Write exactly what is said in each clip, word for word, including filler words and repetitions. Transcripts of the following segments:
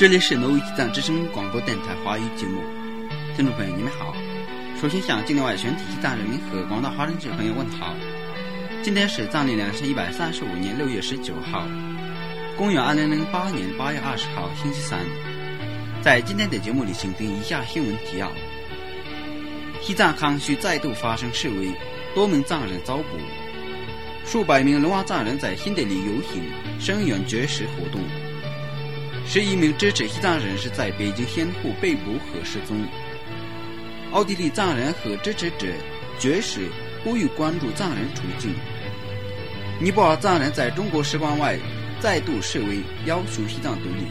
这里是挪威西藏之声广播电台华语节目，听众朋友你们好。首先向境内外全体西藏人民和广大华人朋友问好。今天是藏历两千一百三十五年六月十九号，公元二零零八年八月二十号星期三。在今天的节目里，请听以下新闻提要：西藏康区再度发生示威，多名藏人遭捕，数百名龙娃藏人在新德里游行声援绝食活动。十一名支持西藏人士在北京先后被捕和失踪。奥地利藏人和支持者绝食呼吁关注藏人处境。尼泊尔藏人在中国使馆外再度示威，要求西藏独立。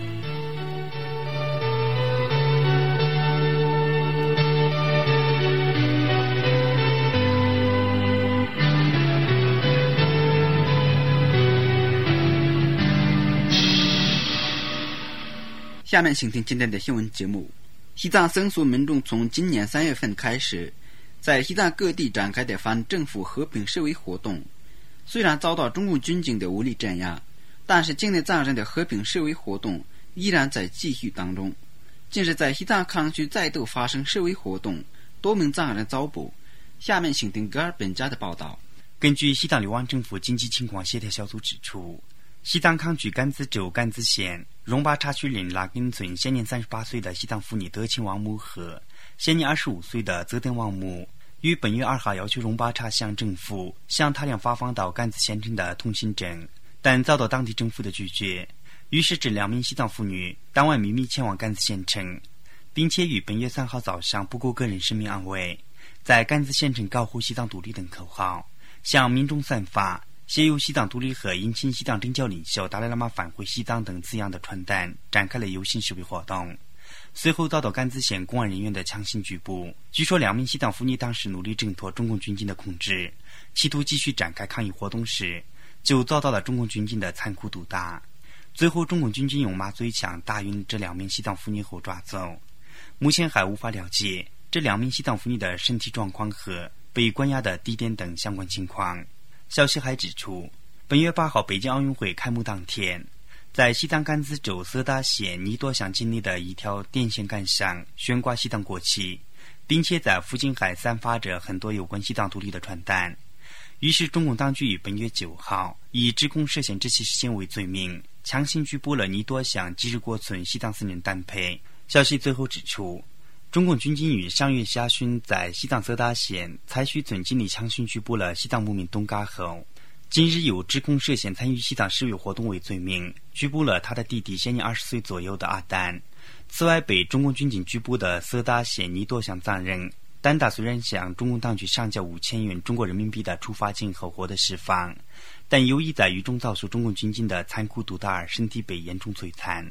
下面请听今天的新闻节目。西藏僧俗民众从今年三月份开始，在西藏各地展开的反政府和平示威活动，虽然遭到中共军警的武力镇压，但是境内藏人的和平示威活动依然在继续当中。近日在西藏康区再度发生示威活动，多名藏人遭捕。下面请听格尔本家的报道。 根据西藏流亡政府经济情况协调小组指出，西藏康区甘孜州甘孜县荣巴查区林拉根村现年三十八岁的西藏妇女德钦王母和现年二十五岁的泽登王母，于本月二号要求荣巴查乡政府向他俩发放到甘孜县城的通行证，但遭到当地政府的拒绝。于是这两名西藏妇女当晚秘密前往甘孜县城，并且于本月三号早上不顾个人生命安危，在甘孜县城高呼西藏独立等口号，向民众散发写有西藏独立和迎亲西藏政教领袖达赖喇嘛返回西藏等字样的传单，展开了游行示威活动。随后遭到甘孜县公安人员的强行拘捕。据说两名西藏妇女当时努力挣脱中共军警的控制，企图继续展开抗议活动时，就遭到了中共军警的残酷毒打。最后中共军警用麻醉枪打晕这两名西藏妇女后抓走。目前还无法了解这两名西藏妇女的身体状况和被关押的地点等相关情况。消息还指出，本月八号北京奥运会开幕当天，在西藏甘孜州色达县尼多乡境内的一条电线杆上悬挂西藏国旗，并且在附近还散发着很多有关西藏独立的传单。于是中共当局于本月九号以指控涉嫌这起事件为罪名，强行拘捕了尼多乡吉日国村西藏僧人丹佩。消息最后指出，中共军警于上月下旬在西藏色达县采须村境内强行拘捕了西藏牧民东嘎后，今日有指控涉嫌参与西藏示威活动为罪名，拘捕了他的弟弟现年二十岁左右的阿丹。此外，被中共军警拘捕的色达县尼多乡藏人丹达虽然向中共当局上交五千元中国人民币的处罚金后获得释放，但由于在狱中遭受中共军警的残酷毒打而身体被严重摧残。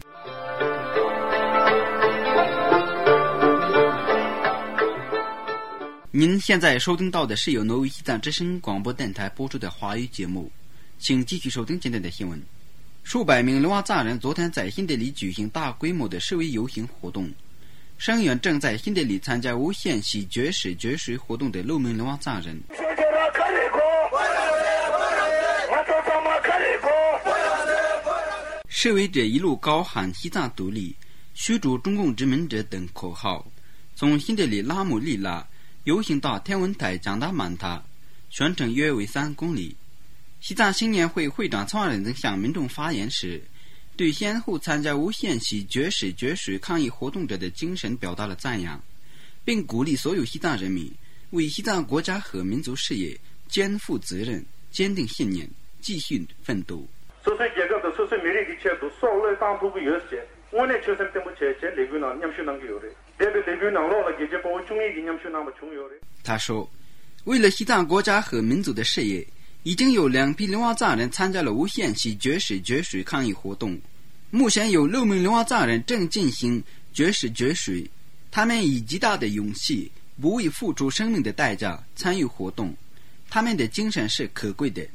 您现在收听到的是由挪威西藏之声广播电台播出的华语节目，请继续收听今天的新闻。数百名龙娃藏人昨天在新德里举行大规模的示威游行活动，声援正在新德里参加无限期绝食绝食活动的六名龙娃藏人。示威者一路高喊西藏独立、驱逐中共殖民者等口号，从新德里拉姆利拉游行到天文台江达曼塔，全程约为三公里。西藏青年会会长苍仁曾向民众发言时，对先后参加无限期绝食绝食抗议活动者的精神表达了赞扬，并鼓励所有西藏人民为西藏国家和民族事业肩负责任、坚定信念，继续奋斗。他说，为了西藏国家和民族的事业，已经有两批龙娃藏人参加了无限期绝食绝水抗议活动，目前有六名龙娃藏人正进行绝食绝水，他们以极大的勇气，不畏付出生命的代价参与活动，他们的精神是可贵的。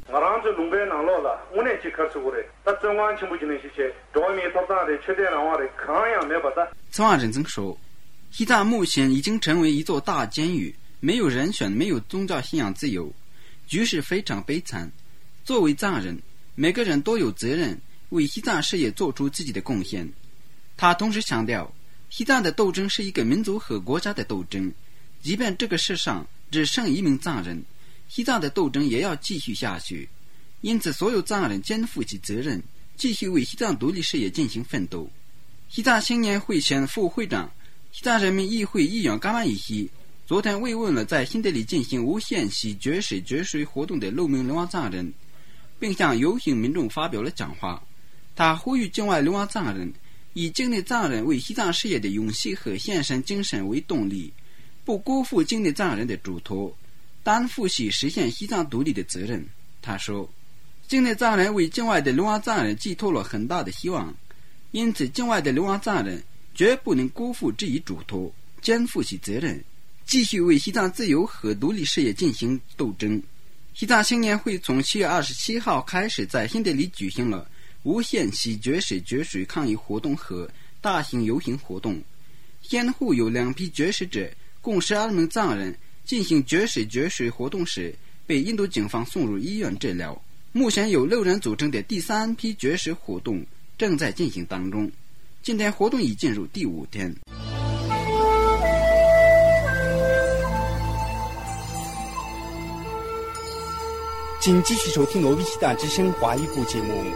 曾万人曾说，西藏目前已经成为一座大监狱，没有人权，没有宗教信仰自由，局势非常悲惨。作为藏人，每个人都有责任为西藏事业做出自己的贡献。 他同时强调，西藏的斗争是一个民族和国家的斗争，即便这个世上只剩一名藏人，西藏的斗争也要继续下去。因此，所有藏人肩负起责任，继续为西藏独立事业进行奋斗。西藏青年会前副会长、西藏人民议会议员噶玛依希昨天慰问了在新德里进行无限期绝食绝水活动的六名流亡藏人，并向游行民众发表了讲话。他呼吁境外流亡藏人以境内藏人为西藏事业的勇气和献身精神为动力，不辜负境内藏人的嘱托，担负起实现西藏独立的责任。他说，境内藏人为境外的流亡藏人寄托了很大的希望，因此境外的流亡藏人绝不能辜负这一嘱托，肩负起责任，继续为西藏自由和独立事业进行斗争。西藏青年会从七月二十七号开始在新德里举行了无限期绝食绝水抗议活动和大型游行活动，先后有两批绝食者共十二名藏人进行绝食绝水活动时被印度警方送入医院治疗。目前有六人组成的第三批绝食活动正在进行当中，今天活动已进入第五天。 请继续收听罗威西大之声华语部节目。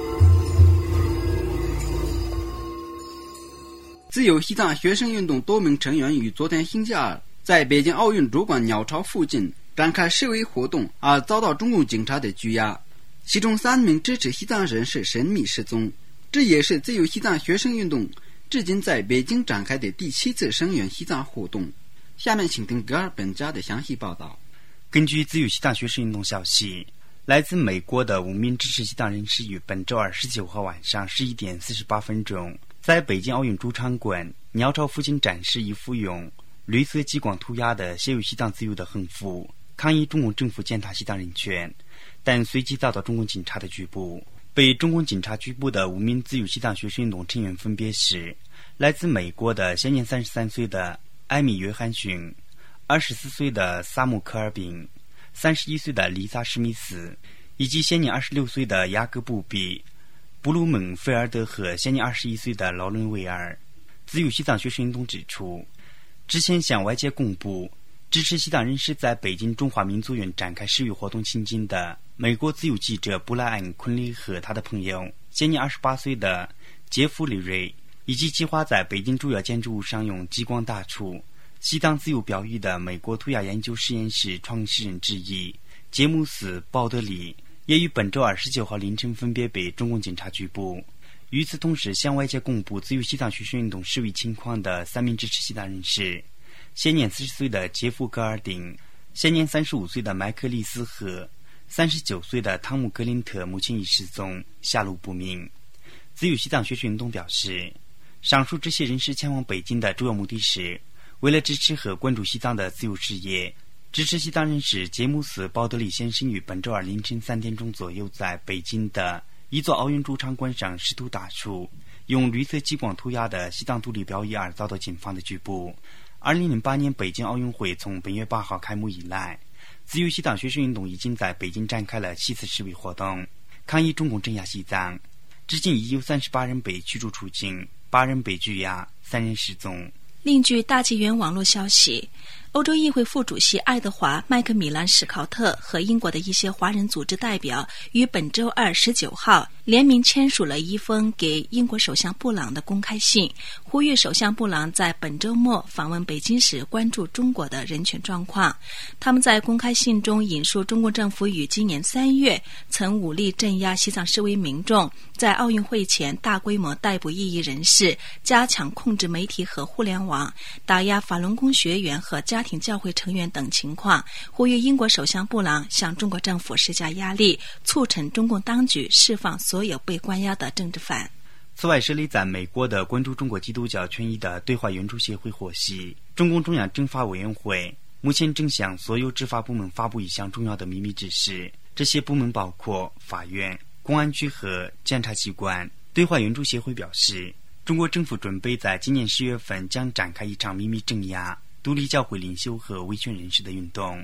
自由西藏学生运动多名成员于昨天星期二在北京奥运主管鸟巢附近展开示威活动，而遭到中共警察的拘押，其中三名支持西藏人士神秘失踪。这也是自由西藏学生运动至今在北京展开的第七次声援西藏活动。下面请听格尔本家的详细报道。 根据自由西藏学生运动消息，来自美国的五名支持西藏人士于本周二十九号晚上十一点四十八分钟，在北京奥运主场馆鸟巢附近展示一幅用绿色激光涂鸦的写有西藏自由的横幅，抗议中共政府践踏西藏人权，但随即遭到中共警察的拘捕。被中共警察拘捕的五名自由西藏学生运动成员分别是来自美国的现年三十三岁的艾米约翰逊、二十四岁的萨姆科尔宾、三十一岁的丽萨史密斯，以及现年二十六岁的雅各布比、布鲁蒙菲尔德和现年二十一岁的劳伦维尔。自由西藏学生运动指出，之前向外界公布支持西藏人士在北京中华民族院展开示威活动情景的美国自由记者布莱恩·昆利和他的朋友现年二十八岁的杰弗里·瑞，以及计划在北京主要建筑物上用激光打出西藏自由标语的美国涂鸦研究实验室创始人之一杰姆斯·鲍德里，也于本周二十九号凌晨分别被中共警察拘捕。与此同时，向外界公布自由西藏学生运动示威情况的三名支持西藏人士，现年四十岁的杰夫·格尔丁、现年三十五岁的麦克利斯和三十九岁的汤姆·格林特目前已失踪，下落不明。自由西藏学生运动表示，上述这些人士前往北京的主要目的是为了支持和关注西藏的自由事业。支持西藏人士杰姆斯·鲍德里先生于本周二凌晨三点钟左右在北京的一座奥运主场馆上试图打出用绿色激光涂鸦的西藏独立标语而遭到警方的拘捕。二零零八年北京奥运会从本月八号开幕以来，自由西藏学生运动已经在北京展开了七次示威活动，抗议中共镇压西藏。至今已有三十八人被驱逐出境，八人被拘押，三人失踪。 另据大纪元网络消息，欧洲议会副主席爱德华·麦克米兰·史考特和英国的一些华人组织代表于本周二十九号联名签署了一封给英国首相布朗的公开信，呼吁首相布朗在本周末访问北京时关注中国的人权状况。他们在公开信中引述中国政府于今年三月曾武力镇压西藏示威民众，在奥运会前大规模逮捕异议人士，加强控制媒体和互联网，打压法轮功学员和家庭教会成员等情况，呼吁英国首相布朗向中国政府施加压力，促成中共当局释放所有被关押的政治犯。 此外，设立在美国的关注中国基督教权益的对华援助协会获悉，中共中央政法委员会目前正向所有执法部门发布一项重要的秘密指示，这些部门包括法院、公安局和检察机关。对华援助协会表示，中国政府准备在今年十月份将展开一场秘密镇压独立教会领袖和维权人士的运动。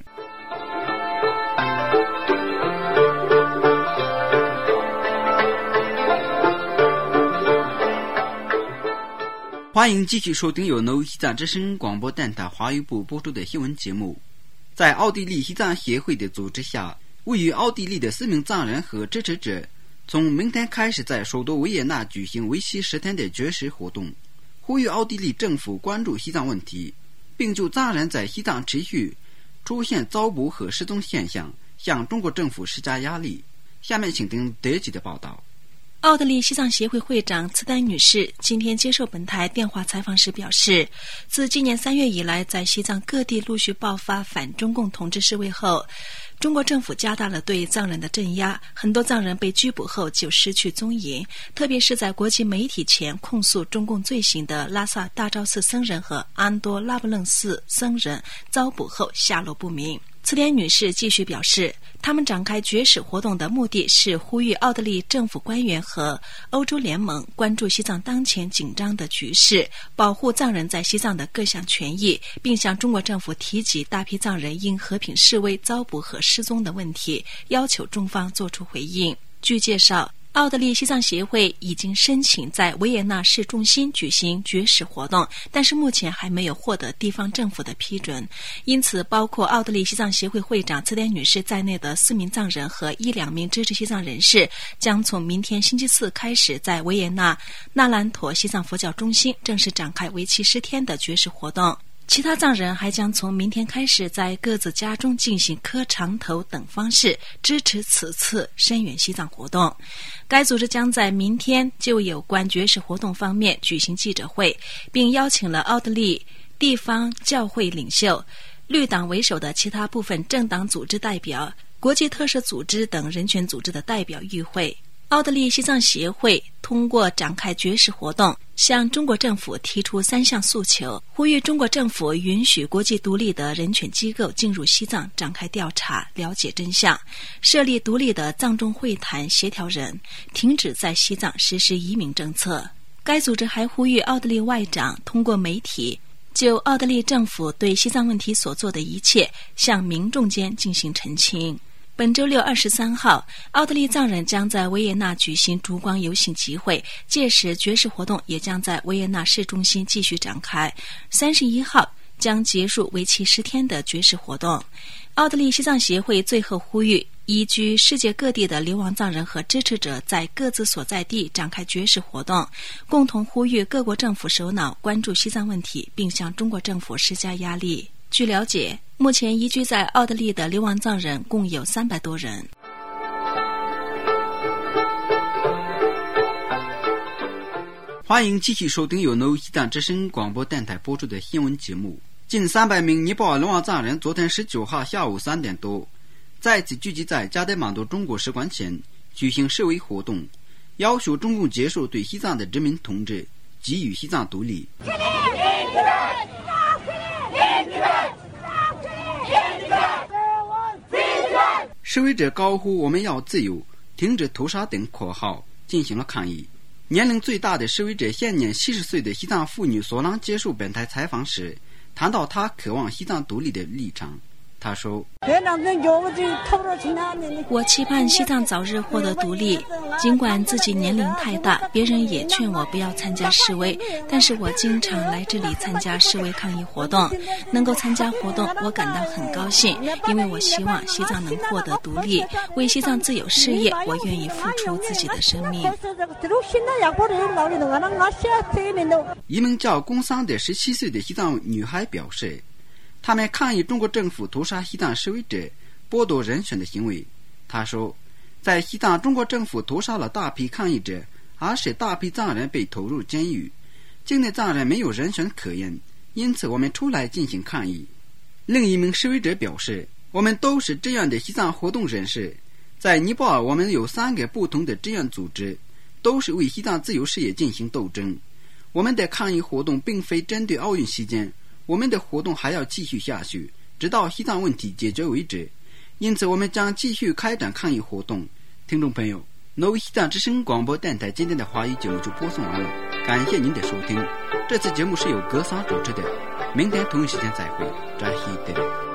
欢迎继续收听由诺西藏之声广播电台华语部播出的新闻节目。在奥地利西藏协会的组织下，位于奥地利的四名藏人和支持者从明天开始在首都维也纳举行为期十天的绝食活动，呼吁奥地利政府关注西藏问题，并就藏人在西藏持续出现遭捕和失踪现象向中国政府施加压力。下面请听德吉的报道。 奥地利西藏协会会长茨丹女士今天接受本台电话采访时表示，自今年三月以来，在西藏各地陆续爆发反中共统治示威后，中国政府加大了对藏人的镇压，很多藏人被拘捕后就失去踪影，特别是在国际媒体前控诉中共罪行的拉萨大昭寺僧人和安多拉布楞寺僧人遭捕后下落不明。茨丹女士继续表示，他们展开绝食活动的目的是呼吁奥地利政府官员和欧洲联盟关注西藏当前紧张的局势，保护藏人在西藏的各项权益，并向中国政府提及大批藏人因和平示威遭捕和失踪的问题，要求中方作出回应。据介绍，奥地利西藏协会已经申请在维也纳市中心举行绝食活动，但是目前还没有获得地方政府的批准，因此包括奥地利西藏协会会长茨丹女士在内的四名藏人和一两名支持西藏人士将从明天星期四开始在维也纳纳兰陀西藏佛教中心正式展开为期十天的绝食活动。其他藏人还将从明天开始在各自家中进行磕长头等方式支持此次声援西藏活动。该组织将在明天就有关绝食活动方面举行记者会，并邀请了奥地利地方教会领袖、绿党为首的其他部分政党组织代表、国际特赦组织等人权组织的代表与会。奥地利西藏协会通过展开绝食活动，向中国政府提出三项诉求，呼吁中国政府允许国际独立的人权机构进入西藏展开调查，了解真相，设立独立的藏中会谈协调人，停止在西藏实施移民政策。该组织还呼吁奥地利外长通过媒体就奥地利政府对西藏问题所做的一切向民众间进行澄清。本周六二十三号，奥地利藏人将在维也纳举行烛光游行集会，届时绝食活动也将在维也纳市中心继续展开。三十一号将结束为期十天的绝食活动。奥地利西藏协会最后呼吁移居世界各地的流亡藏人和支持者在各自所在地展开绝食活动，共同呼吁各国政府首脑关注西藏问题，并向中国政府施加压力。据了解，目前移居在奥地利的流亡藏人共有三百多人。 欢迎继续收听由诺西藏之声广播电台播出的新闻节目。近三百名尼泊尔流亡藏人昨天十九号下午三点多再次聚集在加德满都中国使馆前举行示威活动，要求中共结束对西藏的殖民统治，给予西藏独立。示威者高呼我们要自由，停止屠杀等口号进行了抗议。年龄最大的示威者现年七十岁的西藏妇女索朗接受本台采访时谈到她渴望西藏独立的立场。他说， 我期盼西藏早日获得独立，尽管自己年龄太大，别人也劝我不要参加示威，但是我经常来这里参加示威抗议活动。能够参加活动我感到很高兴，因为我希望西藏能获得独立，为西藏自由事业我愿意付出自己的生命。 一名叫龚桑的十七岁的西藏女孩表示，他们抗议中国政府屠杀西藏示威者、剥夺人权的行为。他说，在西藏中国政府屠杀了大批抗议者，而使大批藏人被投入监狱，境内藏人没有人权可言，因此我们出来进行抗议。另一名示威者表示，我们都是这样的西藏活动人士，在尼泊尔我们有三个不同的志愿组织，都是为西藏自由事业进行斗争。我们的抗议活动并非针对奥运期间，我们的活动还要继续下去，直到西藏问题解决为止，因此我们将继续开展抗议活动。听众朋友，挪威西藏之声广播电台今天的华语节目就播送完了，感谢您的收听。这次节目是由格桑主持的，明天同一时间再会，扎西德。